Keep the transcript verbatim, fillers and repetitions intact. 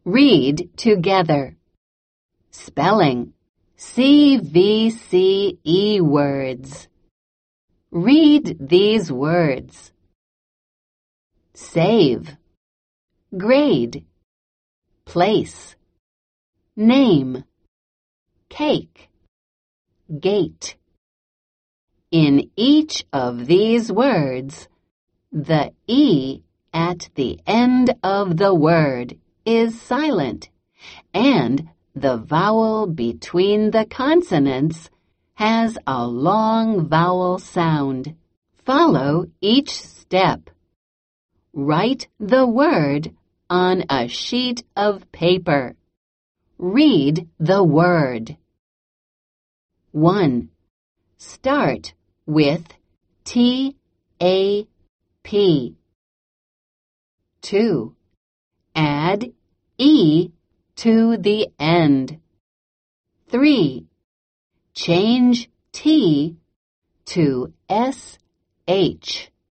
Read together. Spelling. C V C E words. Read these words. Save. Grade. Place. Name. Cake. Gate. In each of these words, the E at the end of the word is silent, and the vowel between the consonants has a long vowel sound. Follow each step. Write the word on a sheet of paper. Read the word. one. Start with T A P. two. Add E to the end. three. Change T to S H.